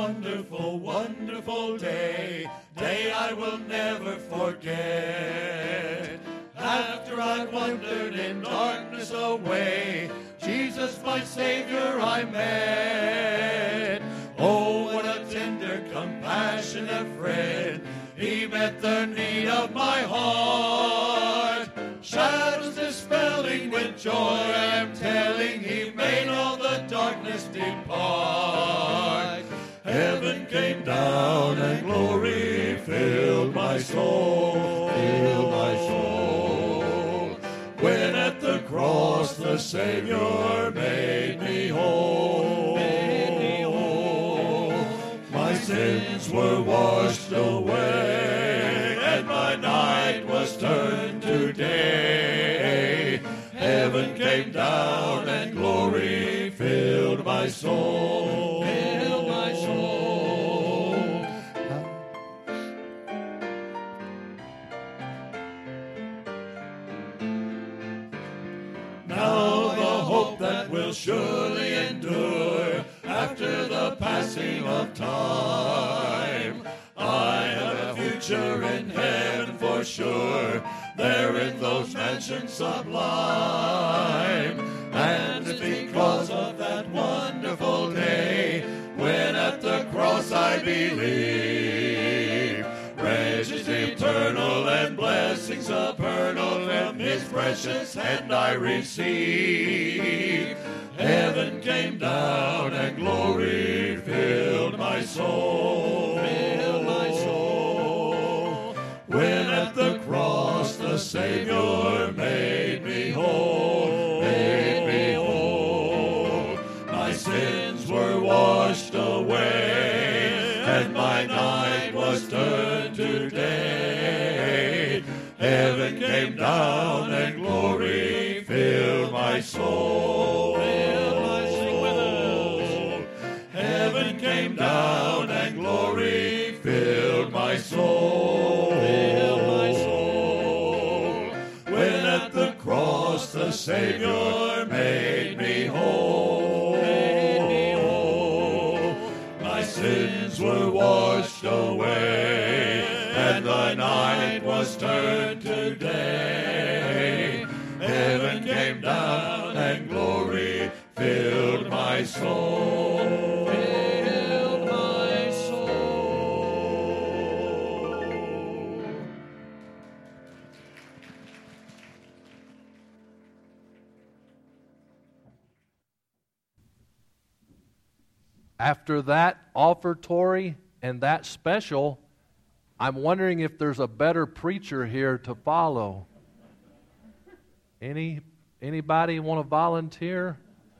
wonderful, wonderful day, day I will never forget. After I've wandered in darkness away, Jesus my Savior I met. Oh, what a tender, compassionate friend, He met the need of my heart. Shadows dispelling, with joy I am telling, He made all the darkness depart. Heaven came down and glory filled my soul, filled my soul. When at the cross the Savior made me whole, made me whole. My sins were washed away, and my night was turned to day. Heaven came down and glory filled my soul, filled my soul. Now the hope that will surely endure after the passing of time. I have a future in heaven for sure, there in those mansions sublime. And it's because of that wonderful day, when at the cross I believe, riches eternal and blessings supernal from His precious hand I receive. Heaven came down and glory filled my soul, filled my soul. When at the cross the Savior made me whole, made me whole. My sins were washed away, and my night was turned to day. Heaven came down and glory filled my soul. Sing with us. Heaven came down and glory filled my soul. Filled my soul. When at the cross the Savior made me whole. Made me whole. My sins were washed away, and the night was turned to day. Heaven came down and glory filled my soul. Filled my soul. After that offertory and that special, I'm wondering if there's a better preacher here to follow. Anybody want to volunteer?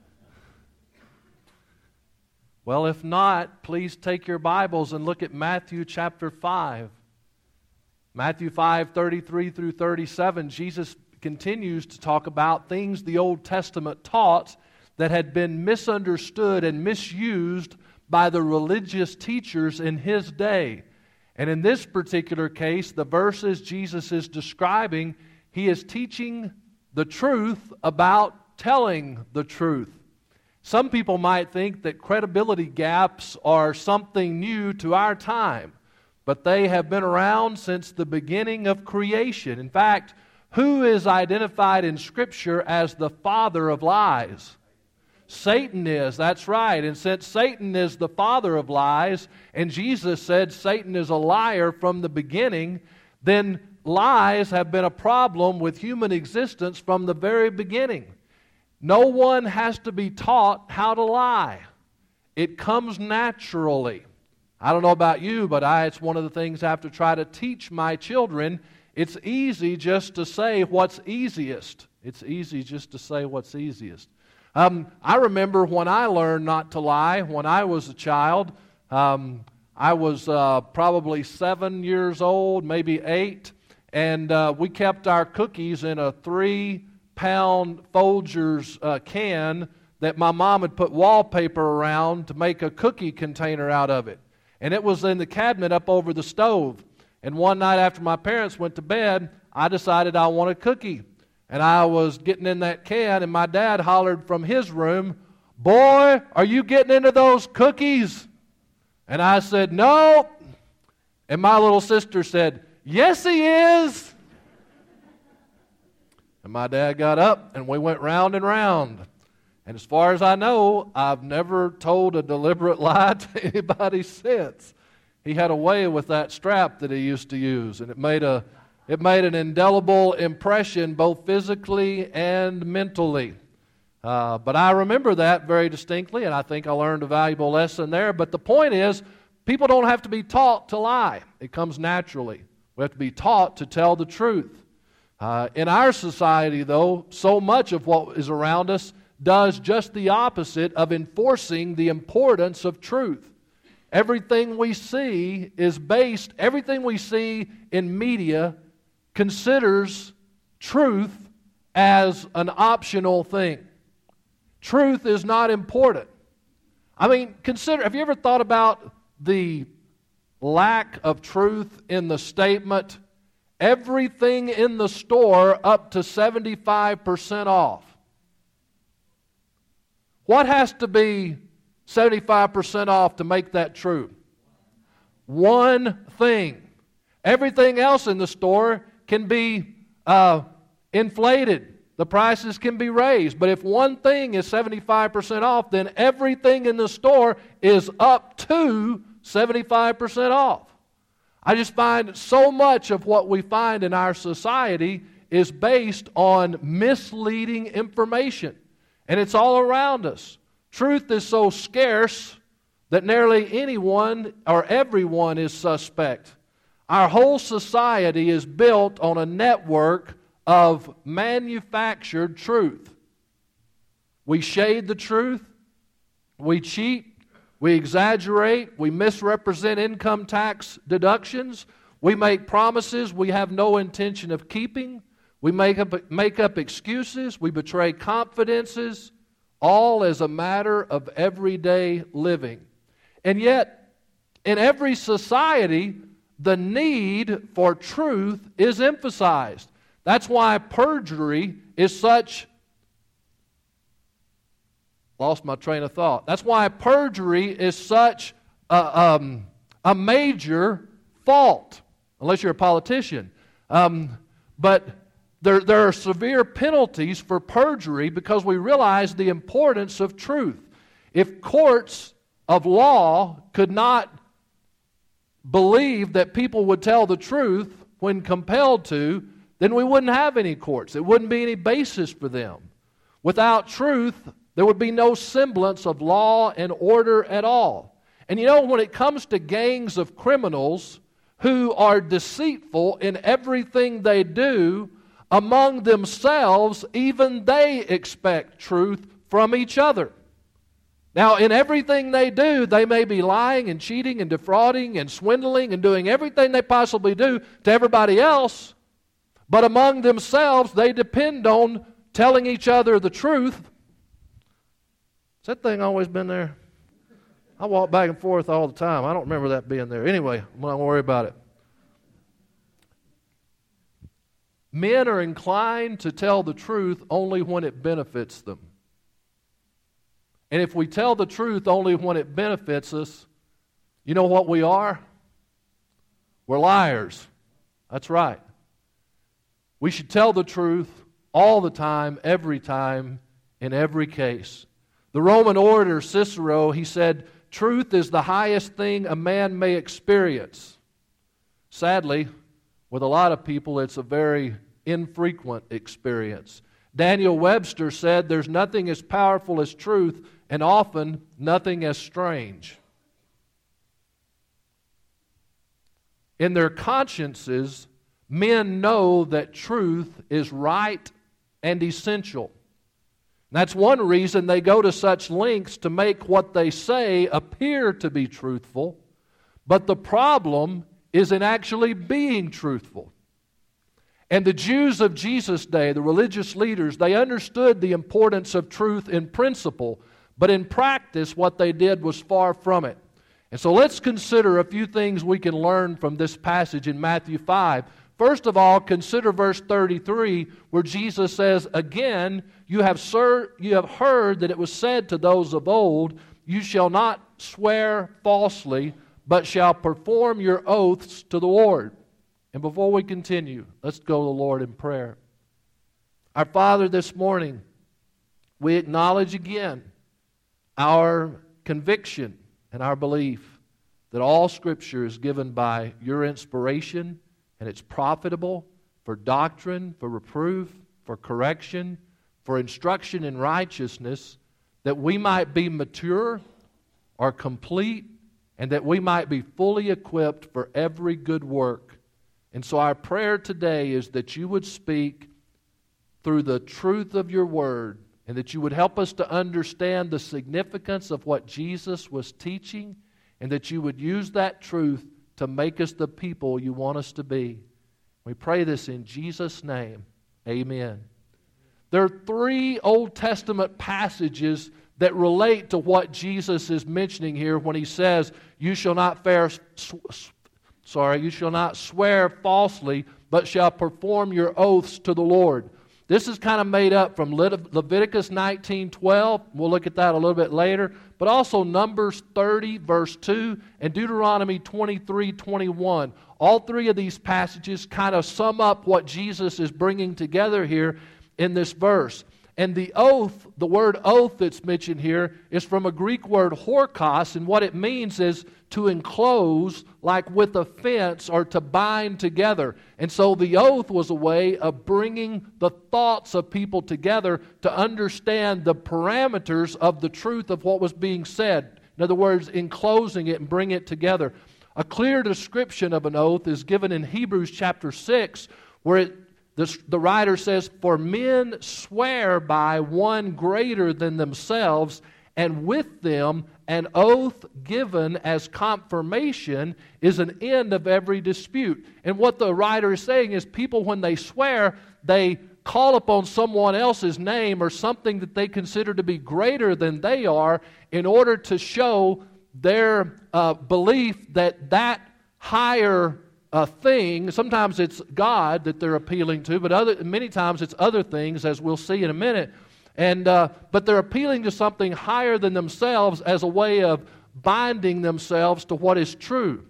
Well, if not, please take your Bibles and look at Matthew chapter 5. Matthew 5:33 through 37, Jesus continues to talk about things the Old Testament taught that had been misunderstood and misused by the religious teachers in His day. And in this particular case, the verses Jesus is describing, He is teaching the truth about telling the truth. Some people might think that credibility gaps are something new to our time, but they have been around since the beginning of creation. In fact, who is identified in Scripture as the father of lies? Satan is, that's right. And since Satan is the father of lies, and Jesus said Satan is a liar from the beginning, then lies have been a problem with human existence from the very beginning. No one has to be taught how to lie. It comes naturally. I don't know about you, but it's one of the things I have to try to teach my children. It's easy just to say what's easiest. It's easy just to say what's easiest. I remember when I learned not to lie when I was a child. I was probably 7 years old, maybe 8, and we kept our cookies in a 3-pound Folgers can that my mom had put wallpaper around to make a cookie container out of it. And it was in the cabinet up over the stove. And one night after my parents went to bed, I decided I want a cookie. And I was getting in that can, and my dad hollered from his room, "Boy, are you getting into those cookies?" And I said, "No." And my little sister said, "Yes, he is." And my dad got up and we went round and round. And as far as I know, I've never told a deliberate lie to anybody since. He had a way with that strap that he used to use, and it made an indelible impression both physically and mentally. But I remember that very distinctly, and I think I learned a valuable lesson there. But the point is, people don't have to be taught to lie. It comes naturally. We have to be taught to tell the truth. In our society, though, so much of what is around us does just the opposite of enforcing the importance of truth. Everything we see in media considers truth as an optional thing. Truth is not important. I mean, have you ever thought about the lack of truth in the statement, everything in the store up to 75% off? What has to be 75% off to make that true? One thing. Everything else in the store can be inflated. The prices can be raised. But if one thing is 75% off, then everything in the store is up to 75% off. I just find so much of what we find in our society is based on misleading information. And it's all around us. Truth is so scarce that nearly anyone or everyone is suspect. Our whole society is built on a network of manufactured truth. We shade the truth, we cheat, we exaggerate, we misrepresent income tax deductions, we make promises we have no intention of keeping, we make up excuses, we betray confidences, all as a matter of everyday living. And yet, in every society, the need for truth is emphasized. That's why perjury is such... Lost my train of thought. That's why perjury is such a major fault, unless you're a politician. But there are severe penalties for perjury because we realize the importance of truth. If courts of law could not believe that people would tell the truth when compelled to, then we wouldn't have any courts. There wouldn't be any basis for them. Without truth, there would be no semblance of law and order at all. And you know, when it comes to gangs of criminals who are deceitful in everything they do, among themselves, even they expect truth from each other. Now, in everything they do, they may be lying and cheating and defrauding and swindling and doing everything they possibly do to everybody else, but among themselves, they depend on telling each other the truth. Has that thing always been there? I walk back and forth all the time. I don't remember that being there. Anyway, I'm not going to worry about it. Men are inclined to tell the truth only when it benefits them. And if we tell the truth only when it benefits us, you know what we are? We're liars. That's right. We should tell the truth all the time, in every case. The Roman orator Cicero, he said, "Truth is the highest thing a man may experience." Sadly, with a lot of people, it's a very infrequent experience. Daniel Webster said, "There's nothing as powerful as truth, and often nothing as strange." In their consciences, men know that truth is right and essential. That's one reason they go to such lengths to make what they say appear to be truthful. But the problem is in actually being truthful. And the Jews of Jesus' day, the religious leaders, they understood the importance of truth in principle, but in practice what they did was far from it. And so let's consider a few things we can learn from this passage in Matthew 5. First of all, consider verse 33 where Jesus says, "Again, you have heard that it was said to those of old, you shall not swear falsely, but shall perform your oaths to the Lord. And before we continue, let's go to the Lord in prayer. Our Father, this morning, we acknowledge again our conviction and our belief that all Scripture is given by your inspiration, and it's profitable for doctrine, for reproof, for correction, for instruction in righteousness, that we might be mature or complete, and that we might be fully equipped for every good work. And so our prayer today is that you would speak through the truth of your word, and that you would help us to understand the significance of what Jesus was teaching, and that you would use that truth to make us the people you want us to be. We pray this in Jesus' name. Amen. There are 3 Old Testament passages that relate to what Jesus is mentioning here when he says, you shall not swear falsely, but shall perform your oaths to the Lord. This is kind of made up from Leviticus 19:12. We'll look at that a little bit later. But also Numbers 30, verse 2, and Deuteronomy 23:21. All 3 of these passages kind of sum up what Jesus is bringing together here in this verse. And the oath, the word oath that's mentioned here, is from a Greek word horkos, and what it means is to enclose, like with a fence, or to bind together. And so the oath was a way of bringing the thoughts of people together to understand the parameters of the truth of what was being said. In other words, enclosing it and bringing it together. A clear description of an oath is given in Hebrews chapter 6, where the writer says, for men swear by one greater than themselves, and with them an oath given as confirmation is an end of every dispute. And what the writer is saying is people, when they swear, they call upon someone else's name or something that they consider to be greater than they are in order to show their belief that that higher thing, sometimes it's God that they're appealing to, but many times it's other things, as we'll see in a minute. But they're appealing to something higher than themselves as a way of binding themselves to what is true.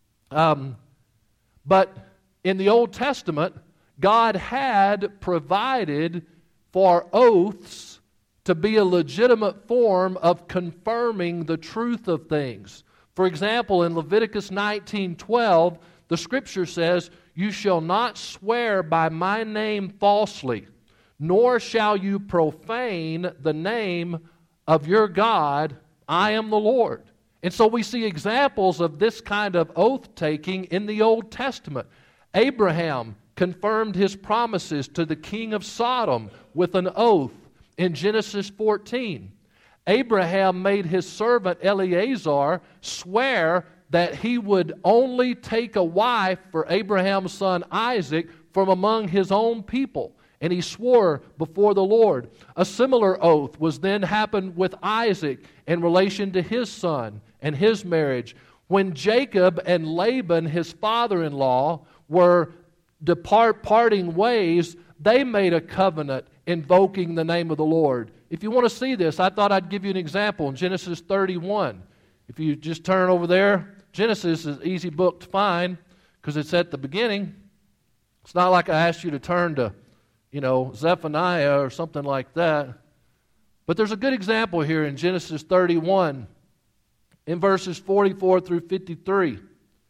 But in the Old Testament, God had provided for oaths to be a legitimate form of confirming the truth of things. For example, in Leviticus 19:12, the Scripture says, you shall not swear by my name falsely, nor shall you profane the name of your God. I am the Lord. And so we see examples of this kind of oath-taking in the Old Testament. Abraham confirmed his promises to the king of Sodom with an oath in Genesis 14. Abraham made his servant Eleazar swear that he would only take a wife for Abraham's son Isaac from among his own people. And he swore before the Lord. A similar oath was then happened with Isaac in relation to his son and his marriage. When Jacob and Laban, his father-in-law, were parting ways, they made a covenant invoking the name of the Lord. If you want to see this, I thought I'd give you an example in Genesis 31. If you just turn over there, Genesis is an easy book to find because it's at the beginning. It's not like I asked you to turn to, Zephaniah or something like that. But there's a good example here in Genesis 31 in verses 44 through 53.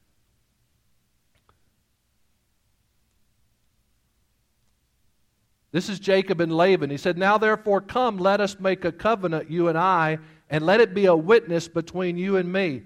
This is Jacob and Laban. He said, now therefore come, let us make a covenant, you and I, and let it be a witness between you and me.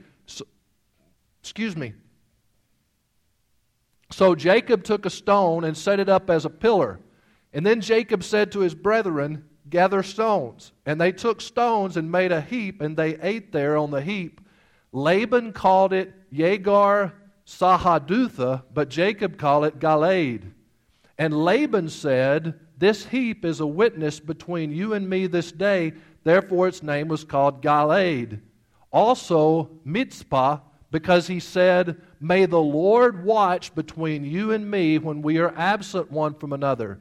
So Jacob took a stone and set it up as a pillar. And then Jacob said to his brethren, gather stones. And they took stones and made a heap, and they ate there on the heap. Laban called it Yegar Sahadutha, but Jacob called it Galeed. And Laban said, this heap is a witness between you and me this day. Therefore its name was called Galeed. Also Mitzpah, because he said, may the Lord watch between you and me when we are absent one from another.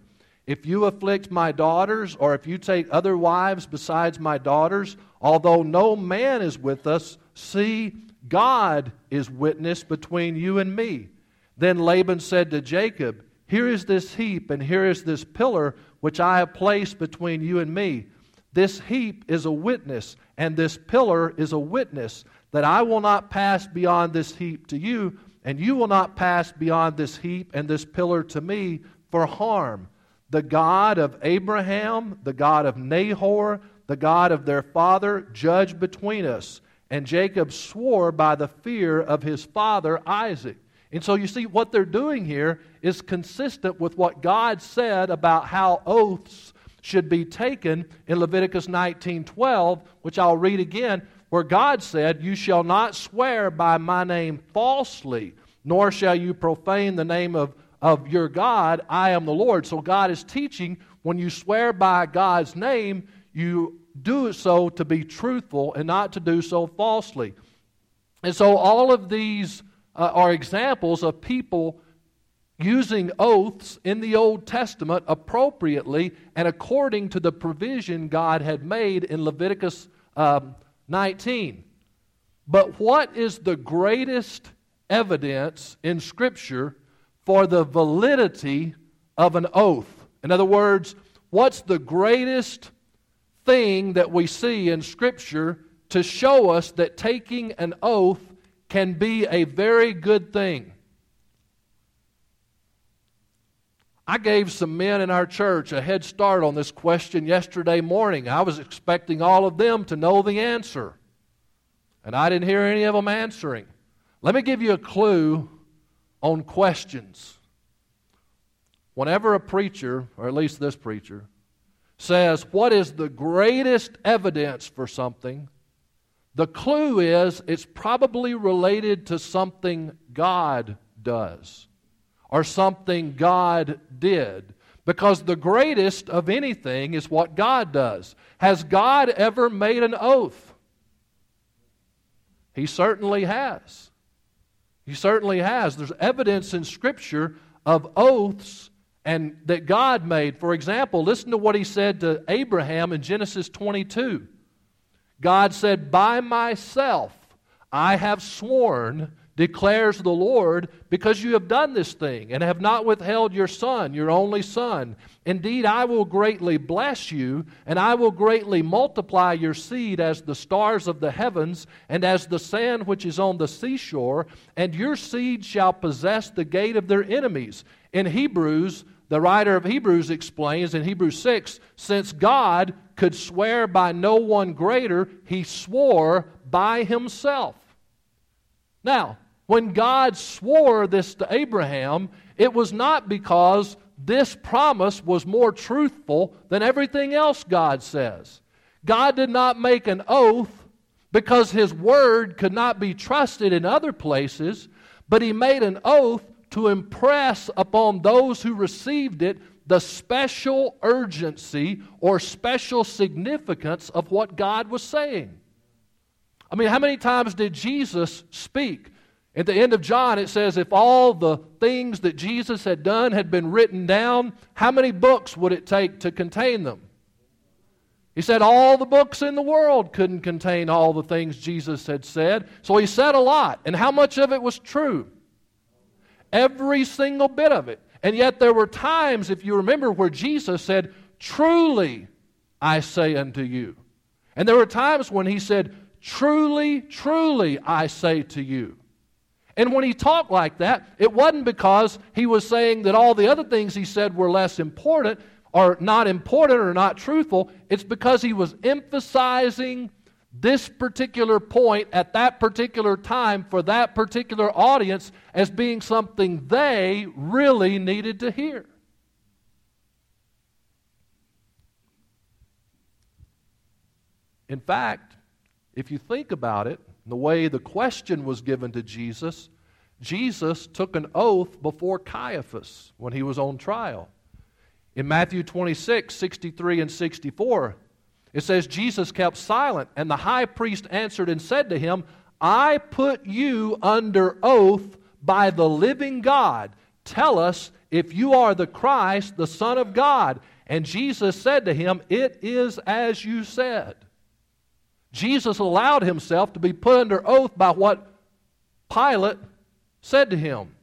If you afflict my daughters, or if you take other wives besides my daughters, although no man is with us, see, God is witness between you and me. Then Laban said to Jacob, here is this heap, and here is this pillar, which I have placed between you and me. This heap is a witness, and this pillar is a witness, that I will not pass beyond this heap to you, and you will not pass beyond this heap and this pillar to me for harm. The God of Abraham, the God of Nahor, the God of their father, judge between us. And Jacob swore by the fear of his father Isaac. And so you see, what they're doing here is consistent with what God said about how oaths should be taken in Leviticus 19:12, which I'll read again, where God said, you shall not swear by my name falsely, nor shall you profane the name of your God. I am the Lord. So God is teaching, when you swear by God's name, you do so to be truthful and not to do so falsely. And so all of these are examples of people using oaths in the Old Testament appropriately and according to the provision God had made in Leviticus 19. But what is the greatest evidence in Scripture for the validity of an oath? In other words, what's the greatest thing that we see in Scripture to show us that taking an oath can be a very good thing? I gave some men in our church a head start on this question yesterday morning. I was expecting all of them to know the answer, and I didn't hear any of them answering. Let me give you a clue on questions. Whenever a preacher, or at least this preacher, says, what is the greatest evidence for something, the clue is it's probably related to something God does or something God did. Because the greatest of anything is what God does. Has God ever made an oath? He certainly has. He certainly has. There's evidence in Scripture of oaths and that God made. For example, listen to what He said to Abraham in Genesis 22. God said, by myself I have sworn, declares the Lord, because you have done this thing and have not withheld your son, your only son. Indeed, I will greatly bless you, and I will greatly multiply your seed as the stars of the heavens and as the sand which is on the seashore, and your seed shall possess the gate of their enemies. In Hebrews, the writer of Hebrews explains in Hebrews 6, since God could swear by no one greater, He swore by Himself. Now, when God swore this to Abraham, it was not because this promise was more truthful than everything else God says. God did not make an oath because His word could not be trusted in other places, but He made an oath to impress upon those who received it the special urgency or special significance of what God was saying. I mean, how many times did Jesus speak? At the end of John, it says, if all the things that Jesus had done had been written down, how many books would it take to contain them? He said all the books in the world couldn't contain all the things Jesus had said. So He said a lot. And how much of it was true? Every single bit of it. And yet there were times, if you remember, where Jesus said, truly I say unto you. And there were times when He said, truly, truly I say to you. And when He talked like that, it wasn't because He was saying that all the other things He said were less important or not truthful. It's because He was emphasizing this particular point at that particular time for that particular audience as being something they really needed to hear. In fact, if you think about it, the way the question was given to Jesus, Jesus took an oath before Caiaphas when He was on trial. In Matthew 26, 63 and 64, it says, Jesus kept silent, and the high priest answered and said to Him, I put you under oath by the living God. tell us if you are the Christ, the Son of God. And Jesus said to him, it is as you said. Jesus allowed himself to be put under oath by what Pilate said to him.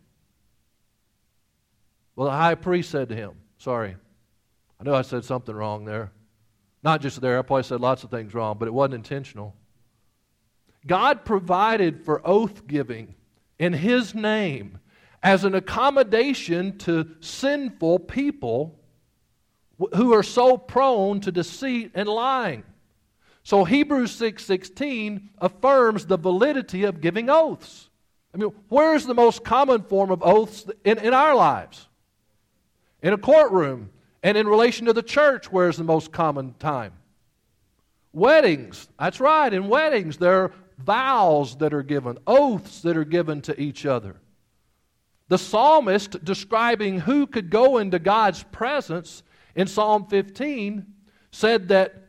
Well, the high priest said to him, sorry, I know I said something wrong there. Not just there, I probably said lots of things wrong, but it wasn't intentional. God provided for oath giving in His name as an accommodation to sinful people who are so prone to deceit and lying. So Hebrews 6:16 affirms the validity of giving oaths. I mean, where's the most common form of oaths in our lives? In a courtroom. And in relation to the church, where's the most common time? Weddings. That's right, in weddings there are vows that are given, oaths that are given to each other. The psalmist, describing who could go into God's presence in Psalm 15, said that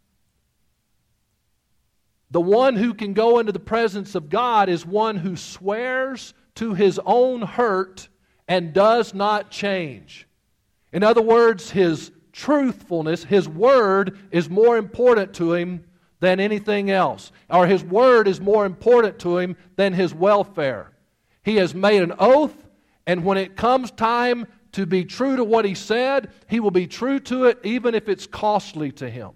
the one who can go into the presence of God is one who swears to his own hurt and does not change. In other words, his truthfulness, his word is more important to him than anything else. Or his word is more important to him than his welfare. He has made an oath, and when it comes time to be true to what he said, he will be true to it even if it's costly to him.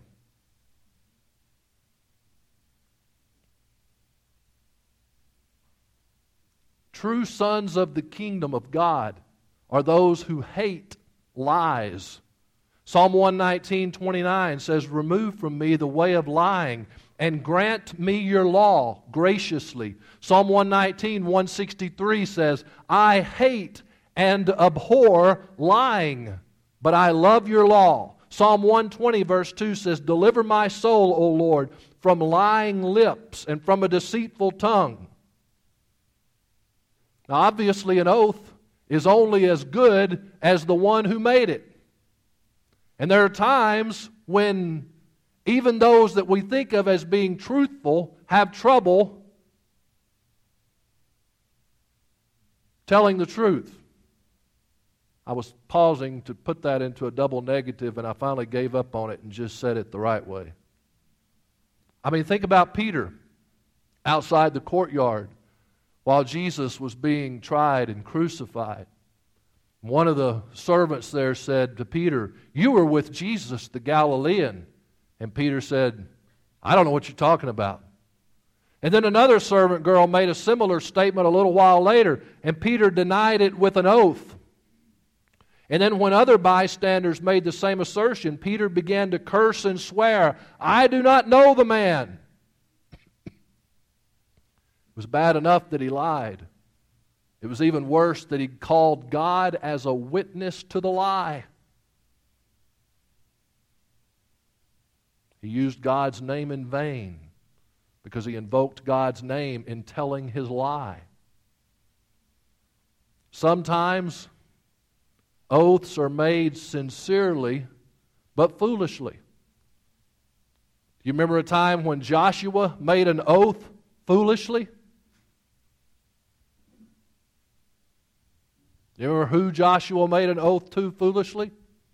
True sons of the kingdom of God are those who hate lies. Psalm 119:29 says, remove from me the way of lying and grant me your law graciously. Psalm 119:163 says, I hate and abhor lying, but I love your law. Psalm 120 verse 2 says, deliver my soul, O Lord, from lying lips and from a deceitful tongue. Now obviously an oath is only as good as the one who made it. And there are times when even those that we think of as being truthful have trouble telling the truth. I was pausing to put that into a double negative, and I finally gave up on it and just said it the right way. I mean, think about Peter outside the courtyard while Jesus was being tried and crucified. One of the servants there said to Peter, you were with Jesus the Galilean. And Peter said, I don't know what you're talking about. And then another servant girl made a similar statement a little while later, and Peter denied it with an oath. And then when other bystanders made the same assertion, Peter began to curse and swear, I do not know the man. It was bad enough that he lied. It was even worse that he called God as a witness to the lie. He used God's name in vain because he invoked God's name in telling his lie. Sometimes oaths are made sincerely but foolishly. You remember a time when Joshua made an oath foolishly? You remember who Joshua made an oath to foolishly?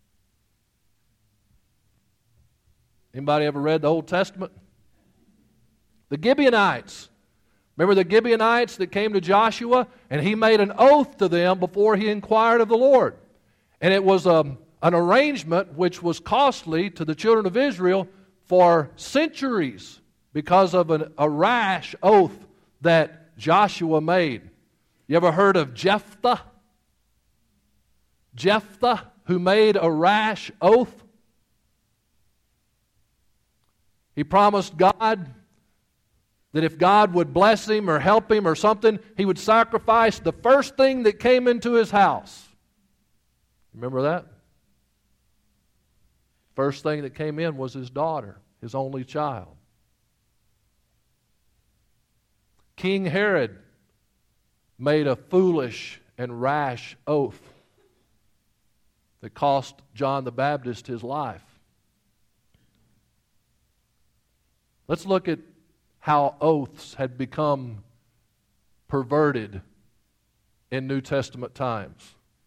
Anybody ever read the Old Testament? The Gibeonites. Remember the Gibeonites that came to Joshua? And he made an oath to them before he inquired of the Lord. And it was an arrangement which was costly to the children of Israel for centuries because of a rash oath that Joshua made. You ever heard of Jephthah? Jephthah, who made a rash oath. He promised God that if God would bless him or help him or something, he would sacrifice the first thing that came into his house. Remember that? First thing that came in was his daughter, his only child. King Herod made a foolish and rash oath that cost John the Baptist his life. Let's look at how oaths had become perverted in New Testament times.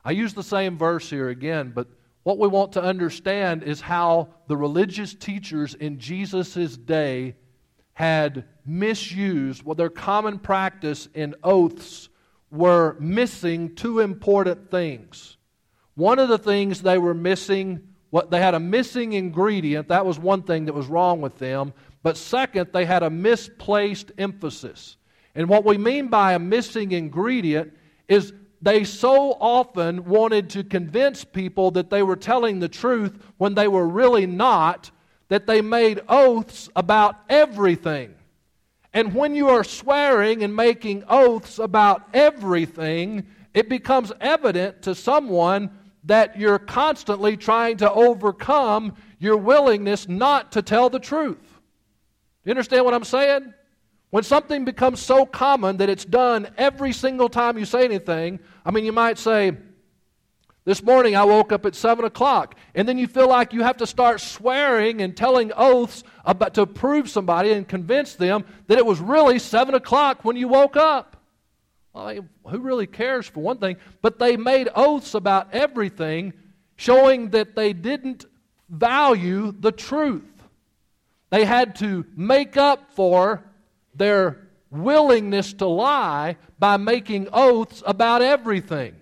I use the same verse here again, but what we want to understand is how the religious teachers in Jesus' day had misused, their common practice in oaths were missing two important things. One of the things they were missing, they had a missing ingredient. That was one thing that was wrong with them. But second, they had a misplaced emphasis. And what we mean by a missing ingredient is they so often wanted to convince people that they were telling the truth when they were really not, that they made oaths about everything. And when you are swearing and making oaths about everything, it becomes evident to someone that you're constantly trying to overcome your willingness not to tell the truth. You understand what I'm saying? When something becomes so common that it's done every single time you say anything, you might say, this morning I woke up at 7 o'clock, and then you feel like you have to start swearing and telling oaths to prove somebody and convince them that it was really 7 o'clock when you woke up. Well, who really cares for one thing? But they made oaths about everything, showing that they didn't value the truth. They had to make up for their willingness to lie by making oaths about everything.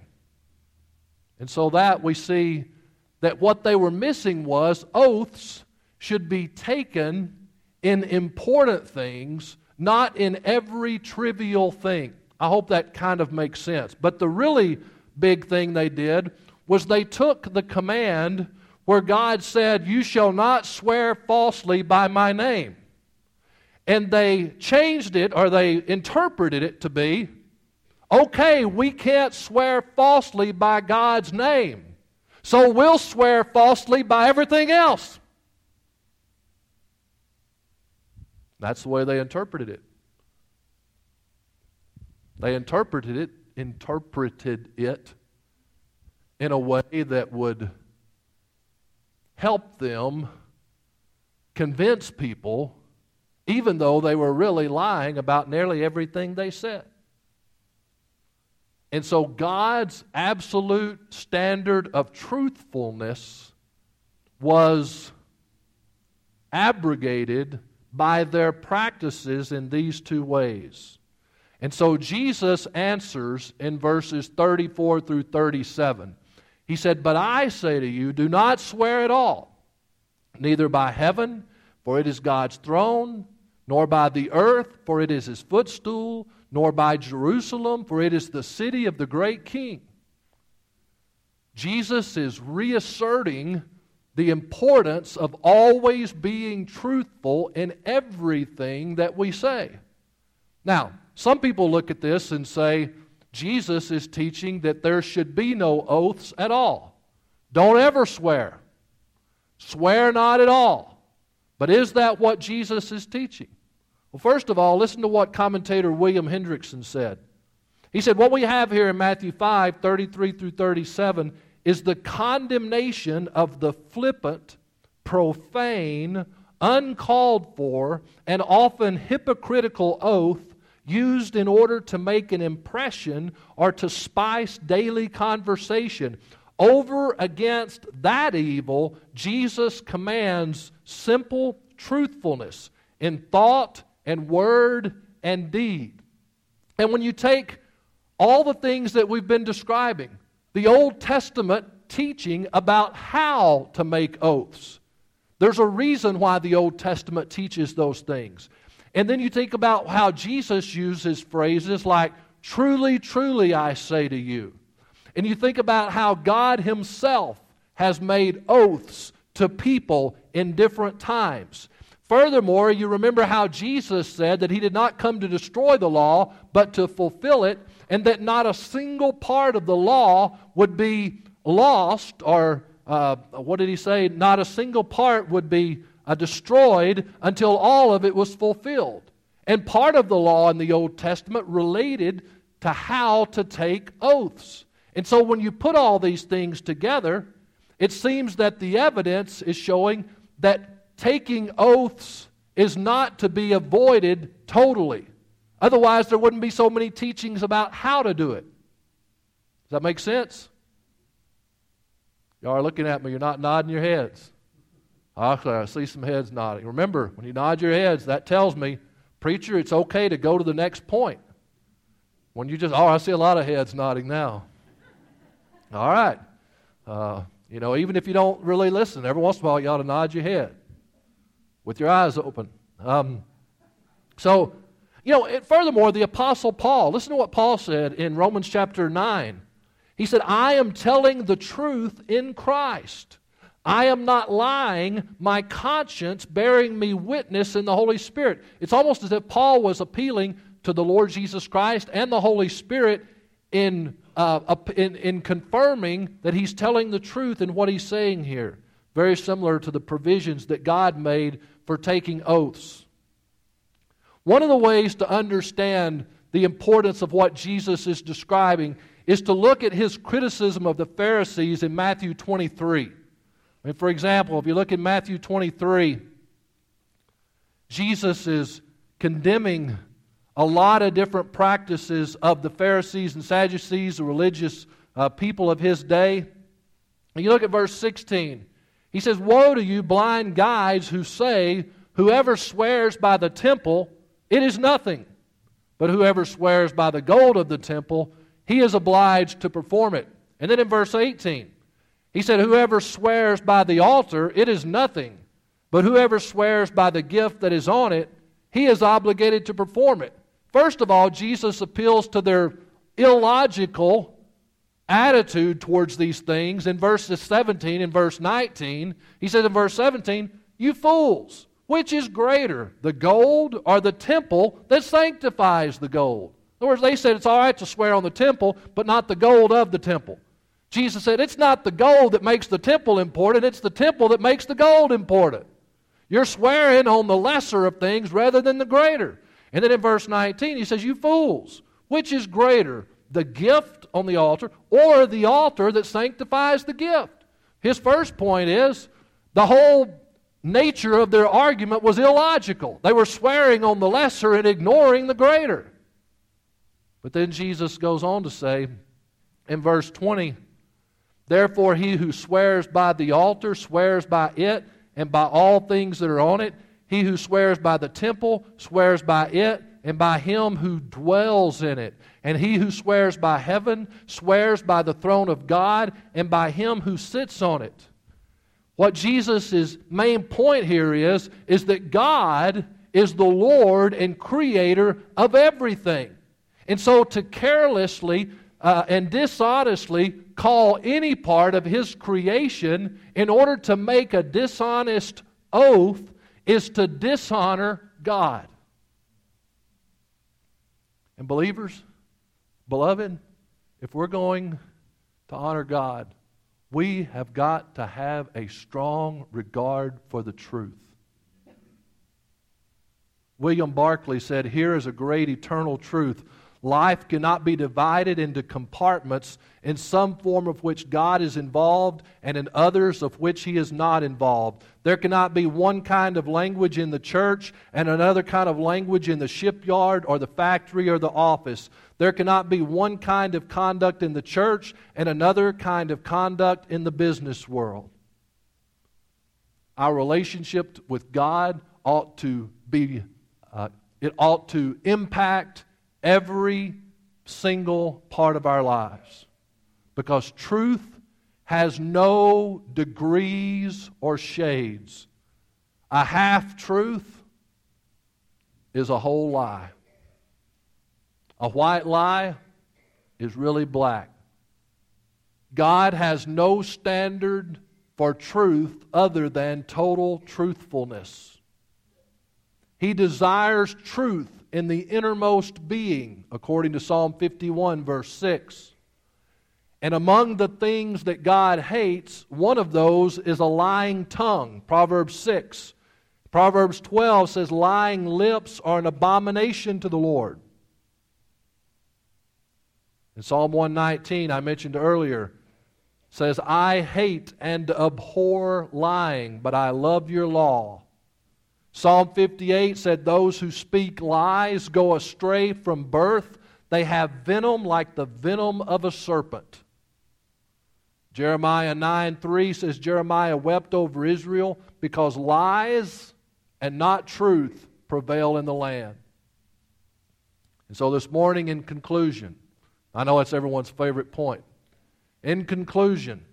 And so that we see that what they were missing was oaths should be taken in important things, not in every trivial thing. I hope that kind of makes sense. But the really big thing they did was they took the command where God said, you shall not swear falsely by my name. And they changed it, or they interpreted it to be, okay, we can't swear falsely by God's name, so we'll swear falsely by everything else. That's the way they interpreted it. They interpreted it in a way that would help them convince people, even though they were really lying about nearly everything they said. And so God's absolute standard of truthfulness was abrogated by their practices in these two ways. And so Jesus answers in verses 34 through 37. He said, but I say to you, do not swear at all, neither by heaven, for it is God's throne, nor by the earth, for it is his footstool, nor by Jerusalem, for it is the city of the great king. Jesus is reasserting the importance of always being truthful in everything that we say. Now, some people look at this and say, Jesus is teaching that there should be no oaths at all. Don't ever swear. Swear not at all. But is that what Jesus is teaching? Well, first of all, listen to what commentator William Hendrickson said. He said, what we have here in Matthew 5, 33 through 37, is the condemnation of the flippant, profane, uncalled for, and often hypocritical oath used in order to make an impression or to spice daily conversation. Over against that evil, Jesus commands simple truthfulness in thought and word and deed. And when you take all the things that we've been describing, the Old Testament teaching about how to make oaths, there's a reason why the Old Testament teaches those things. And then you think about how Jesus uses phrases like, truly, truly, I say to you. And you think about how God himself has made oaths to people in different times. Furthermore, you remember how Jesus said that he did not come to destroy the law, but to fulfill it, and that not a single part of the law would be lost, or what did he say? Not a single part would be destroyed until all of it was fulfilled. And part of the law in the Old Testament related to how to take oaths. And so when you put all these things together, it seems that the evidence is showing that taking oaths is not to be avoided totally. Otherwise, there wouldn't be so many teachings about how to do it. Does that make sense? Y'all are looking at me. You're not nodding your heads. Okay, I see some heads nodding. Remember, when you nod your heads, that tells me, preacher, it's okay to go to the next point. When you just, I see a lot of heads nodding now. All right. Even if you don't really listen, every once in a while you ought to nod your head with your eyes open. Furthermore, the Apostle Paul, listen to what Paul said in Romans chapter 9. He said, I am telling the truth in Christ. I am not lying, my conscience bearing me witness in the Holy Spirit. It's almost as if Paul was appealing to the Lord Jesus Christ and the Holy Spirit in confirming that he's telling the truth in what he's saying here. Very similar to the provisions that God made for taking oaths. One of the ways to understand the importance of what Jesus is describing is to look at his criticism of the Pharisees in Matthew 23. For example, if you look at Matthew 23, Jesus is condemning a lot of different practices of the Pharisees and Sadducees, the religious people of his day. And you look at verse 16. He says, Woe to you, blind guides, who say, Whoever swears by the temple, it is nothing. But whoever swears by the gold of the temple, he is obliged to perform it. And then in verse 18, he said, Whoever swears by the altar, it is nothing. But whoever swears by the gift that is on it, he is obligated to perform it. First of all, Jesus appeals to their illogical attitude towards these things in verses 17 and verse 19. He says in verse 17, You fools, which is greater, the gold or the temple that sanctifies the gold? In other words, they said it's all right to swear on the temple, but not the gold of the temple. Jesus said, it's not the gold that makes the temple important, it's the temple that makes the gold important. You're swearing on the lesser of things rather than the greater. And then in verse 19, he says, You fools, which is greater, the gift on the altar or the altar that sanctifies the gift? His first point is, the whole nature of their argument was illogical. They were swearing on the lesser and ignoring the greater. But then Jesus goes on to say, in verse 20, Therefore he who swears by the altar swears by it and by all things that are on it. He who swears by the temple swears by it and by him who dwells in it. And he who swears by heaven swears by the throne of God and by him who sits on it. What Jesus' main point here is that God is the Lord and creator of everything. And so to carelessly and dishonestly call any part of his creation in order to make a dishonest oath is to dishonor God. And believers, beloved, if we're going to honor God, we have got to have a strong regard for the truth. William Barclay said, Here is a great eternal truth. Life cannot be divided into compartments, in some form of which God is involved and in others of which He is not involved. There cannot be one kind of language in the church and another kind of language in the shipyard or the factory or the office. There cannot be one kind of conduct in the church and another kind of conduct in the business world. Our relationship with God ought to be, it ought to impact every single part of our lives, because truth has no degrees or shades. A half-truth is a whole lie. A white lie is really black. God has no standard for truth other than total truthfulness. He desires truth in the innermost being, according to Psalm 51, verse 6. And among the things that God hates, one of those is a lying tongue, Proverbs 6. Proverbs 12 says, lying lips are an abomination to the Lord. In Psalm 119, I mentioned earlier, says, I hate and abhor lying, but I love your law. Psalm 58 said, those who speak lies go astray from birth. They have venom like the venom of a serpent. Jeremiah 9:3 says, Jeremiah wept over Israel because lies and not truth prevail in the land. And so this morning, in conclusion, I know it's everyone's favorite point. In conclusion,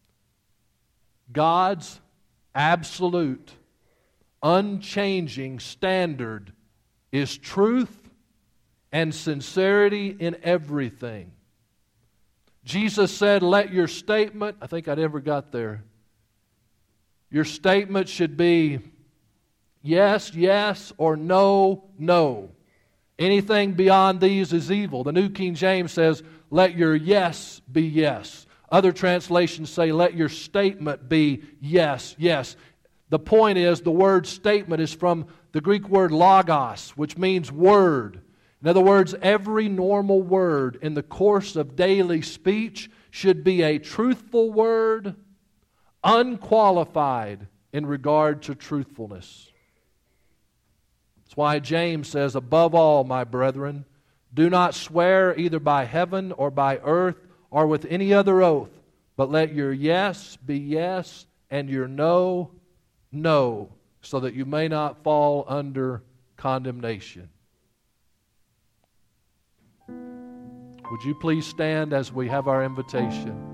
God's absolute, unchanging standard is truth and sincerity in everything. Jesus said, let your statement, I think I never got there, your statement should be yes, yes, or no, no. Anything beyond these is evil. The New King James says, let your yes be yes. Other translations say, let your statement be yes, yes. The point is, the word statement is from the Greek word logos, which means word. In other words, every normal word in the course of daily speech should be a truthful word, unqualified in regard to truthfulness. That's why James says, above all, my brethren, do not swear either by heaven or by earth or with any other oath, but let your yes be yes and your no, no, so that you may not fall under condemnation. Would you please stand as we have our invitation?